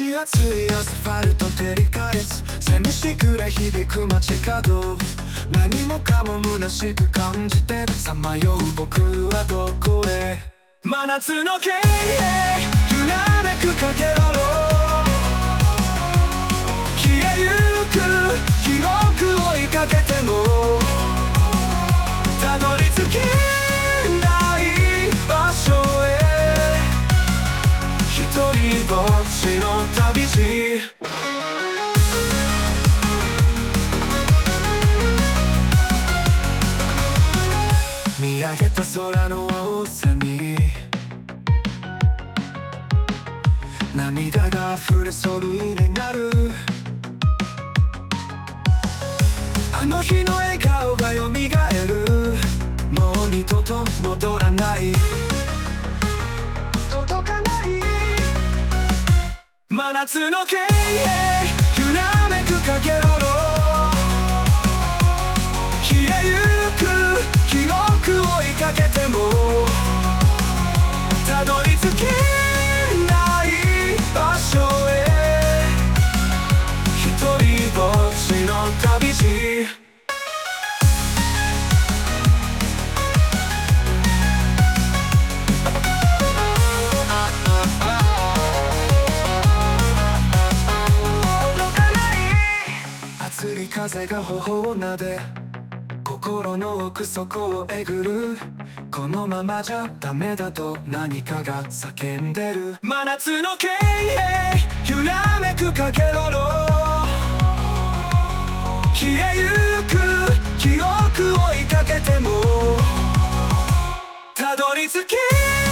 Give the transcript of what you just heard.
き熱いアスファルト照り返す蝉しぐれ響く街角、何もかも虚しく感じてさまよう僕はどこへ。真夏の経営揺らめくかけろろ、消えゆく記憶追いかけてもたどり着けない場所へ、一人ぼっちの旅路。見上げた空の青さに涙が溢れそうになる、あの日の笑顔がよみがえる。もう二度と戻らない、届かない真夏の経営揺らめくかけろろ、消えゆく記憶追いかけてもたどり着けない場所へ、一人ぼっちの旅路。熱い風が頬を撫で心の奥底をえぐる、このままじゃダメだと何かが叫んでる。真夏の経営揺らめくかけろろ、消えゆく記憶追いかけてもたどり着け